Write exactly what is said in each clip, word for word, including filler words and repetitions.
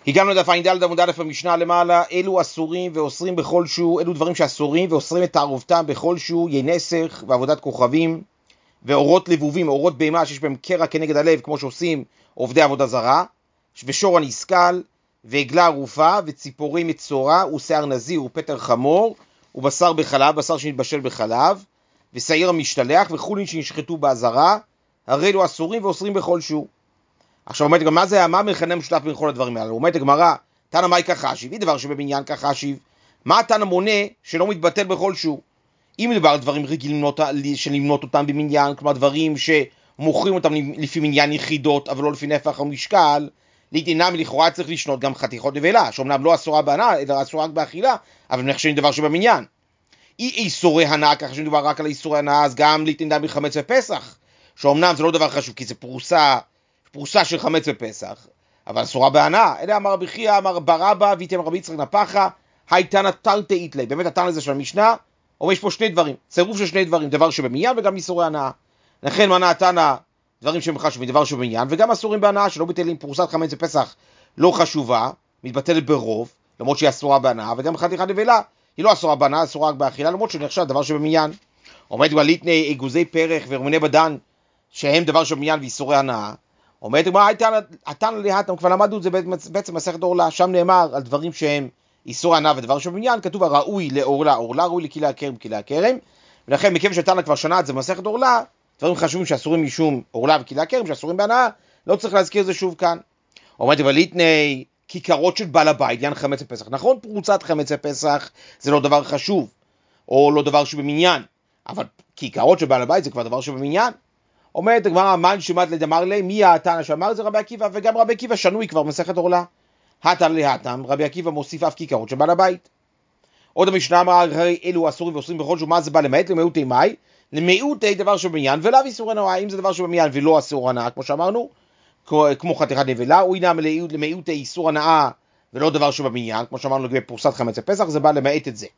הגענו לדף ע"ד עמוד א' במשנה למעלה, אלו אסורים ואוסרים בכל שהוא, אלו דברים שאסורים ואוסרים את תערובתם בכל שהוא, יין נסך ועבודת כוכבים ואורות לבובים, אורות בהמה שיש בהם קרע כנגד הלב, כמו שעושים עובדי עבודה זרה, ושור הנסקל ועגלה ערופה וציפורי מצורע ושיער נזיר ופטר חמור ובשר בחלב, בשר שנתבשל בחלב ושעיר המשתלח וחולין שנשחטו בעזרה, הרי אלו אסורים ואוסרים בכל שהוא. עכשיו אומרת גם מה זה, מה המכנה משותף בין כל הדברים האלה? אומרת הגמרא, תנא מאי כחשיב, היא דבר שבבניין כחשיב, מה תנא מונה שלא מתבטל בכל שהוא? אם מדובר על דברים רגילים של למנות אותם במניין, כלומר דברים שמוכרים אותם לפי מניין יחידות אבל לא לפי נפח או משקל, להתעינם לכאורה צריך לשנות גם חתיכות נבלה, שאומנם לא אסורה בהנאה אלא אסורה רק באכילה, אבל נחשבים דבר שבמניין. אי איסורי הנאה, ככה שמדובר רק על איסורי הנאה, אז גם להתעינם בחמץ ופסח, שאומנם זה לא דבר חשוב כי זה פרוסה פרוסה של חמץ ופסח, אבל אסורה בהנאה. אלה אמר רבי חייא, אמר ברבא, ויתם רבי יצחק נפחה, היי תנא תרתי איתלי. באמת התנא הזה של המשנה, אומר יש פה שני דברים, צירוף של שני דברים, דבר שבמניין וגם איסורי הנאה. לכן מנה התנא דברים שהם חשובים, דבר שבמניין, וגם אסורים בהנאה, שלא בטלים, פרוסת חמץ ופסח לא חשובה, מתבטלת ברוב, למרות שהיא אסורה בהנאה, וגם חתיכת נבלה, היא לא אסורה בהנאה, אסורה רק באכילה, למרות שנחשב דבר שבמניין. עומד גליתני אגוזי פרח ורומיני בדן, שהם דבר שבמניין ואיסורי הנאה. אומרת הגמרא, התנא להתם, כבר למדנו את זה בעצם מסכת עורלה, שם נאמר על דברים שהם איסור הנאה ודבר שבמניין, כתוב הראוי לעורלה, עורלה ראוי לכלי הכרם, כלי הכרם, ולכן מכיוון שהתנא כבר שנה את זה במסכת עורלה, דברים חשובים שאסורים משום עורלה וכלי הכרם, שאסורים בהנאה, לא צריך להזכיר זה שוב כאן. אומרת וליתני כיכרות של בעל הבית, עניין חמץ ופסח, נכון פרוצת חמץ ופסח זה לא דבר חשוב, או לא דבר שבמניין, אבל כיכרות של בעל הבית זה כבר דבר שבמניין. אומרת הגמרא, מן שמעת לדמר לי, מי התנא שאמר? זה רבי עקיבא, וגם רבי עקיבא שנוי כבר במסכת עורלה. התנא להתם, רבי עקיבא מוסיף אף כיכרות של בעל הבית. עוד המשנה אמרה, הרי אלו אסורים ואוסרים בכל שהוא, מה זה בא למעט? למיעוטי מאי, למיעוטי דבר שבמניין, ולאו איסור הנאה. אם זה דבר שבמניין ולא אסור הנאה, כמו שאמרנו, כמו חתיכת נבלה, הוא ינם למיעוטי איסור הנאה ולא דבר שבמניין, כמו שאמרנו לגבי פרוסת חמץ ופסח, זה בא למעט את זה.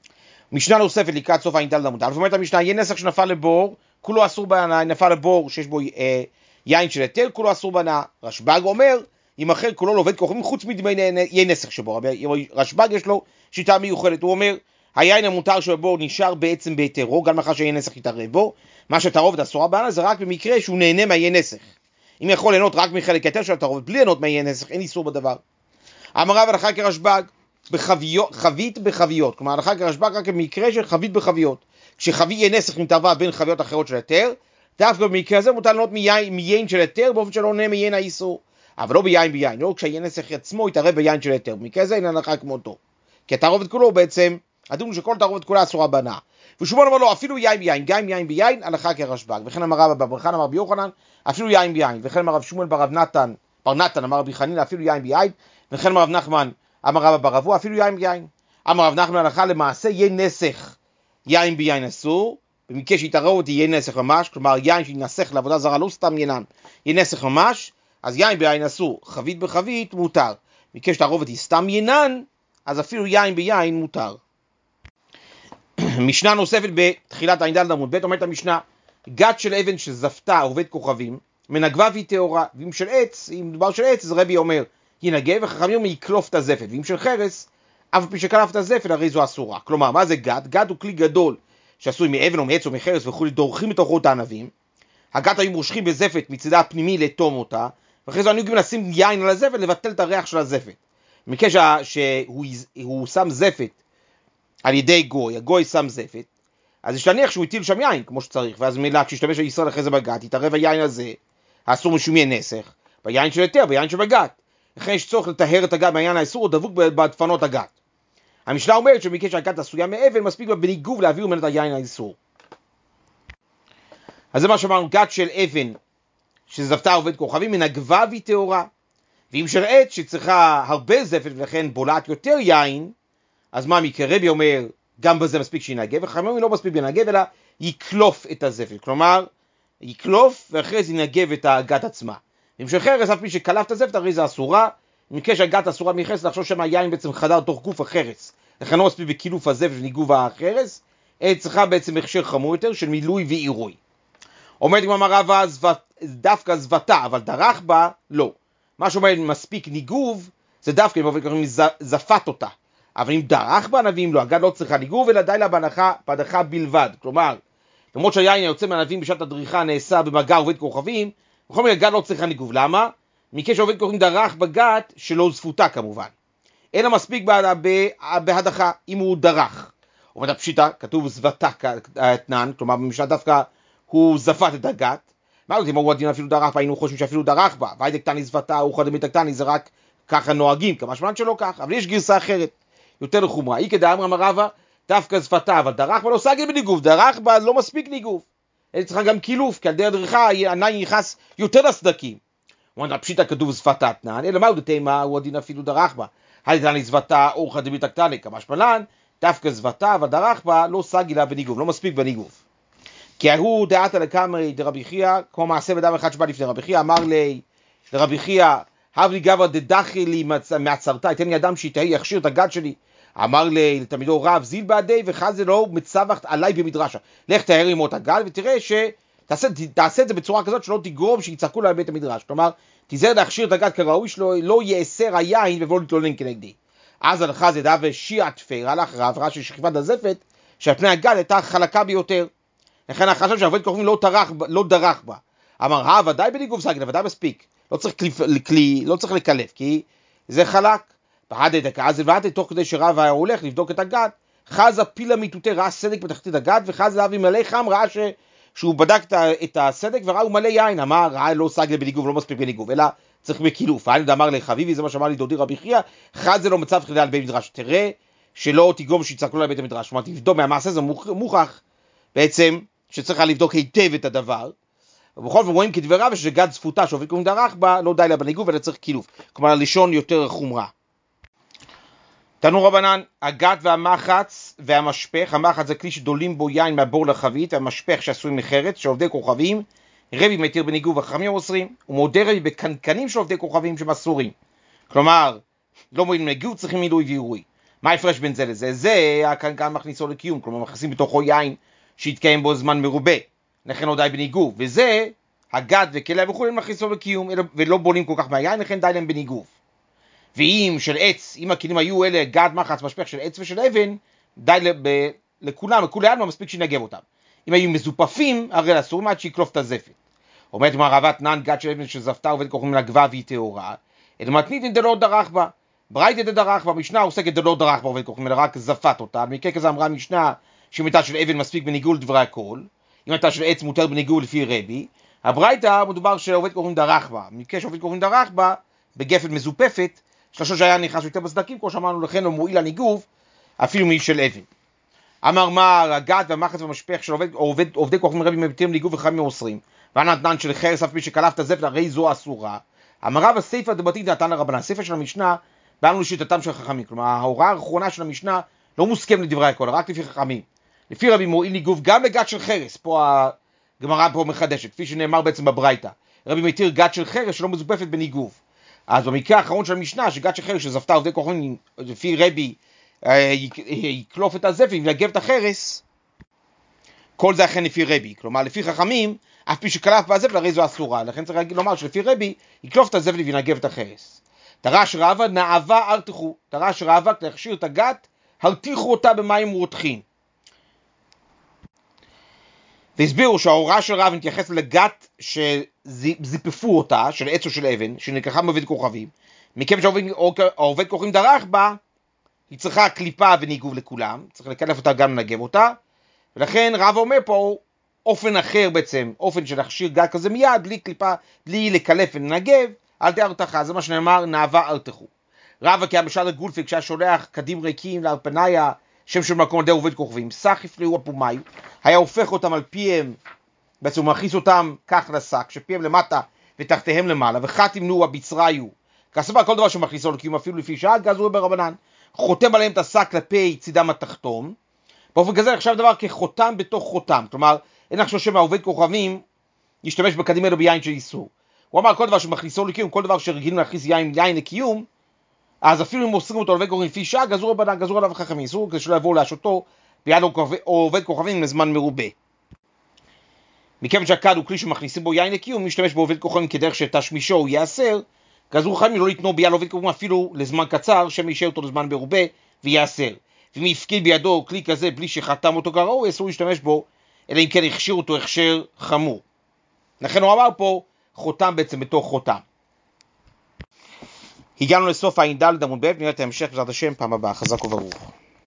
משנה נוספת לקראת סוף ע"ד עמוד א', אומרת המשנה, יין נסך שנפל לבור, כולו אסור בהנאה, נפל לבור שיש בו אה, יין של היתר, כולו אסור בהנאה. רשב"ג אומר, אם אחר כולו לא עובד כוכבים חוץ מדמי יין נסך שבו. רשב"ג יש לו שיטה מיוחדת, הוא אומר, היין המותר שבבור נשאר בעצם בהיתרו, גם אחר שיין נסך יתערב בו, מה שהתערובת אסורה בהנאה זה רק במקרה שהוא נהנה מהיין נסך. אם יכול ליהנות רק מחלק היתר של התערובת, בלי ליהנות מהיין נסך, אין איסור בדבר. אמר רב הלכה כרשב"ג, בחביות, חבית בחביות, כלומר הלכה כרשב"ג רק במקרה של חבית בחביות. כשחבית יין נסך מתערבה בין חביות אחרות של היתר, דווקא במקרה הזה מותר ליהנות מיין, מיין של היתר באופן שלא נהנה מיין האיסור, אבל לא ביין ביין, לא כשהיין נסך עצמו יתערב ביין של היתר, במקרה הזה אין הלכה כמותו, כי התערובת כולו בעצם, הדון שכל תערובת כולה אסורה בהנאה. ושמעון אמר לו, אפילו יין ביין, גם יין ביין, הלכה כרשב"ג. וכן אמר רבא בר חנא אמר רבי יוחנן, אפילו יין ביין. וכן אמר רב שמואל בר רב נתן, בר נתן אמר רבי חנינא, אפילו יין ביין. וכן אמר רב נחמן, אמר רבא בר אבוה, אפילו יין ביין. אמר רב נחמן הלכה למעשה יין נסך, יין ביין אסור, במקרה שהתערובת היא יין נסך ממש, כלומר יין שינסך לעבודה זרה לא סתם ינן, יין נסך ממש, אז יין ביין אסור, חבית בחבית מותר. במקרה שהתערובת היא סתם ינן, אז אפילו יין ביין מותר. משנה נוספת בתחילת ע"ד עמוד ב', אומרת המשנה, גת של אבן שזפתה עובד כוכבים, מנגבה והיא טהורה, ואם של עץ, אם מדובר של עץ, אז רבי אומר, ינגב, וחכמים אומרים יקלוף את הזפת, ואם של חרס, אף פי שקלף את הזפת, הרי זו אסורה. כלומר, מה זה גת? גת הוא כלי גדול, שעשוי מאבן או מעץ או מחרס וכו', דורכים מתוכו את הענבים. הגת היו מושכים בזפת מצדה הפנימי לתום אותה, ואחרי זה היו גם לשים יין על הזפת, לבטל את הריח של הזפת. מכך שהוא שם זפת על ידי גוי, הגוי שם זפת, אז יש להניח שהוא הטיל שם יין כמו שצריך, ואז מילה כשהשתמש על ישראל אחרי זה בגת, יתערב היין הזה, האסור משום יין נסך, ביין של היתר, ביין של בגת. לכן יש צורך לטהר את הגת מהיין האסור, או דבוק בדפנות הגת. המשנה אומרת שבמקרה שהגת עשויה מאבן, מספיק בה בניגוב להעביר ממנו את היין האסור. אז זה מה שאמרנו, גת של אבן שזפתה עובד כוכבים, מנגבה והיא טהורה. ואם של עץ שצריכה הרבה זפת ולכן בולעת יותר יין, אז מה המקרה? רבי אומר, גם בזה מספיק שינגב, וחכמים לא מספיק בנגב, אלא יקלוף את הזפת. כלומר, יקלוף ואחרי זה ינגב את הגת עצמה. אם של חרס, אף מי שקלף את הזפת, הרי זה אסורה. אם כן שהגת אסורה מחרס, לחשוב שמה יין בעצם חדר תוך גוף החרס. לכן לא מספיק בקילוף הזפת וניגוב החרס, אלא צריכה בעצם הכשר חמור יותר של מילוי ועירוי. עומד עם אמר רבא, דווקא זבתה, אבל דרך בה, לא. מה שאומר מספיק ניגוב, זה דווקא אם עובד כוכבים זפת אותה. אבל אם דרך בענבים, לא, הגד לא צריכה ניגוב, אלא די לה בהנחה, בהדחה בלבד. כלומר, למרות שהיין היוצא מהענבים בשעת הדריכה נעשה במגע עובד כוכבים, בכל מיני הגד לא צריכה ניגוב. למה? מכך שעובד כוכבים דרך בגד שלא זפותה כמובן. אין מספיק בהדחה אם הוא דרך. אומרת הפשיטה, כתוב זבתה כאתנן, כלומר במשנה דווקא הוא זפת את הגת. מה יודעים, הוא הדין אפילו דרך בה, היינו חושבים שאפילו דרך בה, והי דקטני זבתה, הוא חדמי דקטני, זה רק ככה נוהגים, כמשמען שלא כך, אבל יש גרסה אחרת, יותר לחומרה. אי כדאי אמרה מרבה, דווקא זבתה, אבל דרך בה לא סגל בניגוב, דרך בה לא מספיק ניגוב. אין צריכה גם קילוף, כי על דרך דריכה העיניים נכנס יותר לסדקים. אומרת הפשיטה, כתוב זבתה אתנן, אלא מה הוא דתימה, הוא הדין אפילו דרך בה. היי דקטני זבתה, הוא חדמי דקטני, כמשמען, דווקא זבתה, אבל דרך בה לא סגלה בניגוב, לא מספיק בניגוב. כי הוא דעת לקמרי דרבי חייא, כמו מעשה בדם אחד שבא לפני רבי חייא, אמר לי, לרבי חייא, הב לי גבר דדחי לי מעצרתה, יתן לי אדם שיתהי יכשיר את הגד שלי. אמר לי, לתלמידו רב, זיל בעדי וחזה לו מצווחת עליי במדרשה. לך תאר עמו את הגד ותראה שתעשה את זה בצורה כזאת שלא תגרום שיצעקו לה בבית המדרש. כלומר, תיזהר להכשיר את הגד כראוי שלו, לא יאסר היין ולא להתלונן כנגדי. אז הלכה זה דא ושיע תפר, הלך רב, ראה ששכיבת הזפת, שעל פני הגד הייתה חלקה ביותר. לכן החשב שהעובד כוכבים לא, לא דרך בה. אמר, אה, ודאי בניגוב סגל, ודאי מספיק. לא צריך, כלי, לא צריך לקלף, כי זה חלק. בהדה דקה, אז ועדה תוך כדי שרב היה הולך לבדוק את הגד, חזה פילה מיטוטה, ראה סדק בתחתית הגד, וחזה אבי מלא חם, ראה ש... שהוא בדק את הסדק, וראה הוא מלא יין. אמר, ראה לא סגל בניגוב, לא מספיק בניגוב, אלא צריך בקילוף. העניין אמר לחביבי, זה מה שאמר לי דודי רבי חייא, חזה לא מצב חילה על בית מדרש. תראה שלא תגרום שיצעקו לה בית המדרש. כלומר, תבדוק מהמעשה זה מוכח בעצם שצריכה לבדוק היטב את הדבר, ובכל זאת רואים כדבריו שגד זפותה שעובד כוכבים דרך בה, לא די לה בניגוב, אלא צריך קילוף. כלומר, לישון יותר חומרה. תנו רבנן, הגד והמחץ והמשפך, המחץ זה כלי שדולים בו יין מהבור לחבית, והמשפך שעשוי מחרץ, שעובדי כוכבים, רבי מתיר בניגוב וחכמים אוסרים, ומודה רבי בקנקנים של עובדי כוכבים שמסורים. כלומר, לא מועילים לניגוב, צריכים מילוי ועירוי. מה ההפרש בין זה לזה? זה הקנקן מכניסו לקיום, כלומר מכניסים בתוכו יין שיתקיים בו זמן מרובה, לכן לא די בניגוב, וזה הגד וכלי יכולים להכניסו לקיום, ולא בולים כל כך מהיין, לכן די להם בניגוב. ואם של עץ, אם הכלים היו אלה גד, מחץ, משפך של עץ ושל אבן, די ב- לכולם, לכולי עלמא מספיק שנגב אותם. אם היו מזופפים, הרי אסור מעט שיקלוף את הזפת. אומרת מהרבת נן גד של אבן שזפתה עובד כוכבים לגבה והיא טהורה, אלא מתנית דלא דרך בה, ברייתא דדרך בה, משנה עוסקת דלא דרך בה עובד כוכבים, אלא רק זפת אותה. מכך כזה אמרה משנה שאם הייתה של אבן מספיק בניגוד לדברי הכל, אם הייתה של עץ מותר בניגוד לפי רבי, הברייתא מדובר שעובד כוכבים דרך בה, מכך שעובד כוכבים דרך בה, בגפת מזופפת, שלושה שהיה נכנס יותר בסדקים, כמו שאמרנו לכן הוא מועיל לניגוב, אפילו מי של אבן. אמר מה הגד והמחץ והמשפך של עובד, עובד, עובדי כוכבים רבי מבטרים ניגוב וחכמים אוסרים, וענתנן של חרס אף מי שקלף את הזפת הרי זו אסורה. אמר רב הסיפא דבתית נתן הרבנן, הסיפא של המשנה, באנו לשיטתם של חכמים, כלומר ההוראה האחרונה של המשנה לא מוסכם לדברי הכל, רק לפי חכמים. לפי רבי מועיל ניגוב גם לגד של חרס, פה הגמרא פה מחדשת, כפי שנאמר בעצם בברייתא. רבי מתיר גד של חרס שלא מזופפת בניגוב. אז במקרה האחרון של המשנה, שגד של חרס שזפתה עובדי כוכבים, לפי רבי יקלוף את הזפת ולגב את החרס, כל זה אכן לפי רבי. כלומר, לפי חכמים, אף פי שקלף בזפת הרי זו אסורה. לכן צריך לומר שלפי רבי יקלוף את הזפת ולגב את החרס. דרש רבא נעבה הרתחו, דרש רבא להכשיר את הגד, הרתיחו אותה במים רותחים. והסבירו שההוראה של רב מתייחס לגת שזיפפו אותה, של עץ או של אבן, שנלקחה מעובד כוכבים, מכיוון שהעובד כוכבים דרך בה, היא צריכה קליפה וניגוב לכולם, צריך לקלף אותה גם לנגב אותה, ולכן רב אומר פה אופן אחר בעצם, אופן של להכשיר גת כזה מיד, בלי קליפה, בלי לקלף ולנגב, אל תהרתחה, זה מה שנאמר, נעבה הרתחו. רבא כי המשל הגולפי, כשהיה שולח קדים ריקים לארפניה, שם של מקום על די עובד כוכבים, סך הפליאו הפומאי, היה הופך אותם על פיהם, בעצם הוא מכניס אותם כך לשק, שפיהם למטה ותחתיהם למעלה, וחתים נו הביצריו, כסבר כל דבר שמכניסו לקיום אפילו לפי שעה, גזרו ברבנן, חותם עליהם את השק כלפי צידם התחתום, באופן כזה עכשיו דבר כחותם בתוך חותם, כלומר, אין לך שושם העובד כוכבים, ישתמש בקדים אלו ביין של איסור. הוא אמר כל דבר שמכניסו לקיום, כל דבר שרגילים להכניס יין, יין לקיום, אז אפילו אם מוסרים אותו לעובד כוכבים לפי שעה, גזרו רבנן, גזרו עליו חכמים, איסור, כדי שלא יבואו להשותו ביד או עובד כוכבים לזמן מרובה. מכיוון שהכד הוא כלי שמכניסים בו יין לקיום, משתמש בעובד כוכבים כדרך שתשמישו הוא יאסר, גזרו חכמים לא לתנו ביד עובד כמובן אפילו לזמן קצר, שמא יישאר אותו לזמן מרובה ויאסר. ואם יפקיד בידו כלי כזה בלי שחתם אותו כראוי, אסור להשתמש בו, אלא אם כן הכשיר אותו הכשר חמור. לכן הוא אמר פה חותם בעצם בתוך חותם. הגענו לסוף העין ד' עמוד ב', נראה את ההמשך בעזרת השם פעם הבאה. חזק וברוך.